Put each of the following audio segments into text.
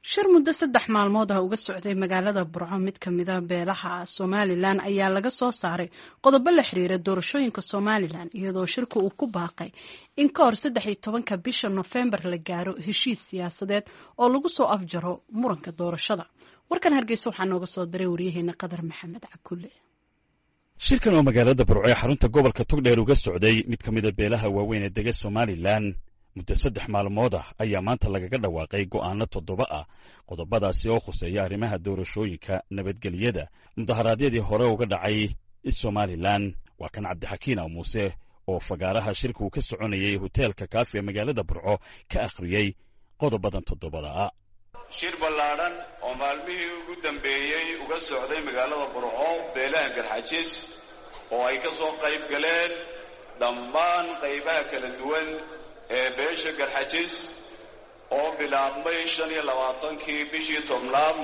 shir muddo 3 maalmood ah uga socday magaalada Burco mid kamid ah beelaha Somaliland ayaa laga soo saaray qodobo la xiriira doorashooyinka Somaliland iyadoo shirku uu ku baaqay in ka hor 13 bisha November la gaaro heshiis siyaasadeed oo lagu soo afjaro muranka doorashada. Warkan Hargeysa waxaa nooga soo diray wariyaheena Qadar Maxamed Cakulle. shirkan oo magaalada Burco ee xarunta gobolka Togdheer uga socday mid kamid ah beelaha waaweyn ee degan Somaliland muddo 3 maalmood ah ayaa maanta lagaga dhawaaqay go'aano 7 ah qodobadaasi oo khuseeya arrimaha doorashooyinka nabadgelyada mudaharaadyadii hore uga dhacay Somaliland. waa kan Cabdixakiin Muuse oo fagaaraha shirku ka soconayay hoteelka Kaafi ee magaalada Burco ka akhriyay qodobadan 7 ah. shir ballaaran oo maalmihii ugu dambeeyay uga socday magaalada Burco beelaha Garxajiis oo ay ka soo qayb galeen dhammaan qaybaha kala duwan ee beesha Garxajiis oo bilaabmay 25kii bishii tobnaad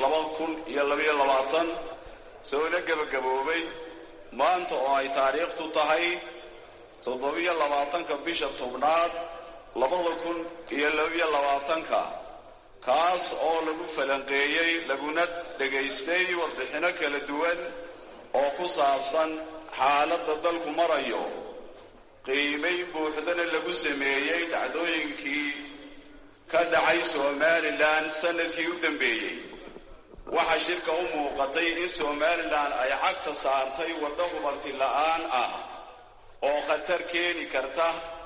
2022 soo gabagaboobay maanta oo ay taariikhdu tahay 27 bisha tobnaad 2022 kaas oo lagu falanqeeyay laguna dhageystay warbixino kala duwan oo ku saabsan xaaladda dalku marayo qiimeyn buuxdana lagu sameeyay dhacdooyinkii ka dhacay Somaliland sanadkii u dambeeyay. waxaa shirka u muuqatay in Somaliland ay cagta saartay waddo hubanti la'aan ah oo khatar keeni karta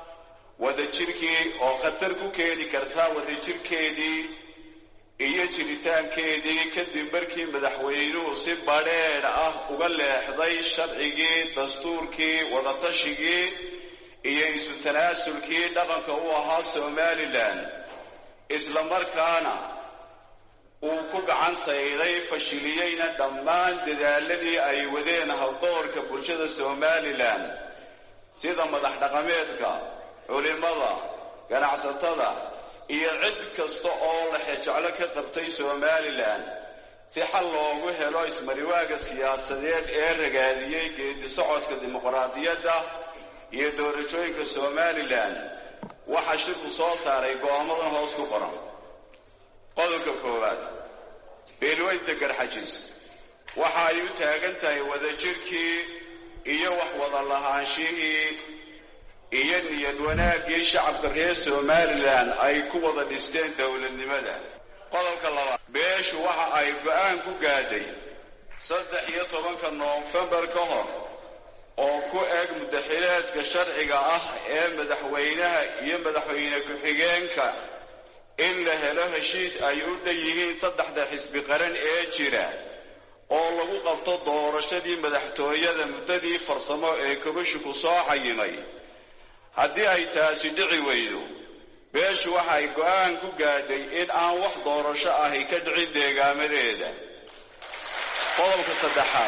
wadajirkeedii iyo jiritaankeedii kadib markii madaxweynuhu si badheedh ah uga leexday sharcigii dastuurkii wadatashigii iyo isu tanaasulkii dhaqanka u ahaa Somaliland isla markaana uu ku gacan sayray fashiliyayna dhammaan dadaaladii ay wadeen hawdoorka bulshada Somaliland sida madax dhaqameedka culimada ganacsatada iyo cid kasta oo la xijeclo ka qabtay Somaliland si xal loogu helo ismariwaaga siyaasadeed ee ragaadiyay geedi socodka dimuqraadiyadda iyo doorashooyinka Somaliland. waxaa shirku soo saaray go'aamadan hoos ku qoran. qodobka koowaad beelweynta Garxajiis waxa ay u taagan tahay wadajirkii iyo wax wada lahaanshihii iyo niyad wanaagii shacabka reer Somaliland ay ku wada dhisteen dawladnimada. qodobka labaad beeshu waxa ay go'aan ku gaadhay 13 November ka hor oo ku eg mudaxileedka sharciga ah ee madaxweynaha iyo madaxweyne ku-xigeenka in la helo heshiis ay u dhan yihiin 3 xisbi qaran ee jira oo lagu qabto doorashadii madaxtooyada muddadii farsamo ee komishanku soo cayimay. haddii ay taasi dhici weydo beeshu waxa ay go'aan ku gaadhay in aan wax doorasho ahi ka dhicin deegaamadeeda. qodobka saddexaad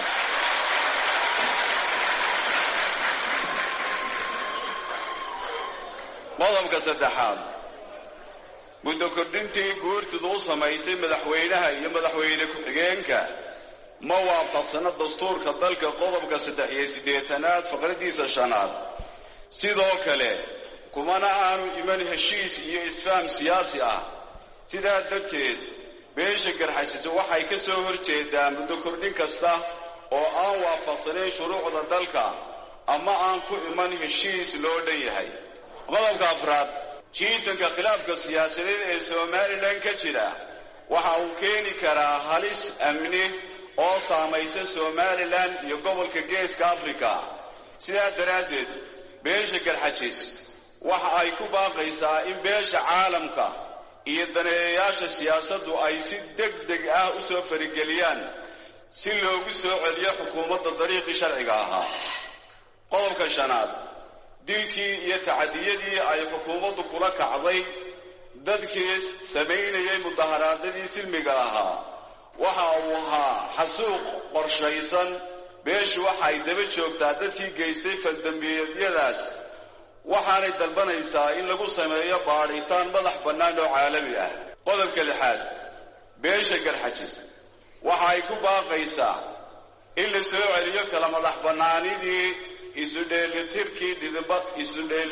muddo kordhintii guurtidu u samaysay madaxweynaha iyo madaxweyne ku-xigeenka ma waafaqsana dastuurka dalka qodobka 83aad faqradiisa 5aad. sidoo kale kumana aanu iman heshiis iyo isfaam siyaasi ah. sidaa darteed beesha Garxajiis waxay ka soo horjeedaa muddo kordhin kasta oo aan waafaqsanayn shuruucda dalka ama aan ku iman heshiis loo dhan yahay. qodobka afraad jiitanka khilaafka siyaasadeed ee Somaliland ka jira waxa uu keeni karaa halis amni oo saamaysa Somaliland iyo gobolka Geeska Afrika. sidaa daraaddeed beesha Garxajiis waxa ay ku baaqaysaa in beesha caalamka iyo daneeyayaasha siyaasaddu ay si degdeg ah u soo farigeliyaan si loogu soo celiyo xukuumadda dariiqii sharciga ahaa. qodobka 5aad dilkii iyo tacadiyadii ay xukuumaddu kula kacday dadkii sameynayay mudaharaadyadii silmiga ahaa waxa uu ahaa xasuuq qorshaysan. beeshu waxay daba joogtaa dadkii geystay faldambiyeedyadaas waxaanay dalbanaysaa in lagu sameeyo baadhitaan madax bannaan oo caalami ah. qodobka 6aad beesha Garxajiis waxa ay ku baaqaysaa in la soo celiyo kala madax bannaanidii isu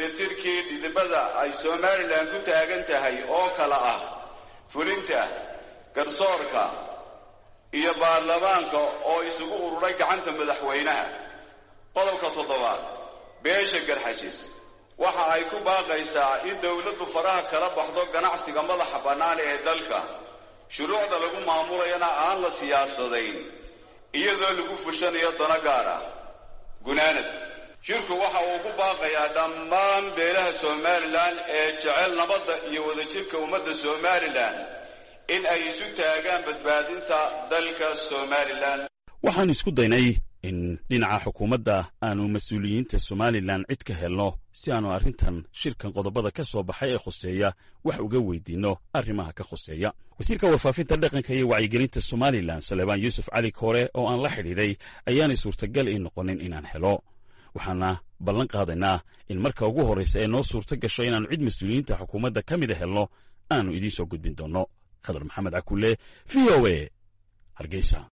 dheelitirkii dhidibada ay Somaliland ku taagan tahay oo kala ah fulinta garsoorka iyo baarlamaanka oo isugu ururay gacanta madaxweynaha. qodobka 7 beesha garxajis waxa ay ku baaqaysaa in dawladdu faraha kala baxdo ganacsiga madaxa bannaan ee dalka, shuruucda lagu maamulayana aan la siyaasadayn iyadoo lagu fushanayo dana gaar ah. gunaanad shirku waxa uu ku baaqayaa dhammaan beelaha Somaliland ee jecel nabadda iyo wadajirka ummadda Somaliland in ay isu taagaan badbaadinta dalka Somaliland. waxaan isku daynay in dhinaca xukuumadda aanu mas'uuliyiinta Somaliland cid ka helno si aanu arrintan shirkan qodobada ka soo baxay ee khuseeya wax uga weydiino arrimaha ka khuseeya. wasiirka warfaafinta dhaqanka iyo wacyigelinta Somaliland Salebaan Yuusuf Cali Koore oo aan la xidhiidhay ayaanay suurtagal ii noqonin inaan helo. waxaana ballan qaadaynaa in marka ugu horreysa ee noo suurto gasho inaanu cid mas'uuliyiinta xukuumadda ka mida helno aanu idiin soo gudbin doonno. Khadar Maxamed Cakulle, VOA, Hargeysa.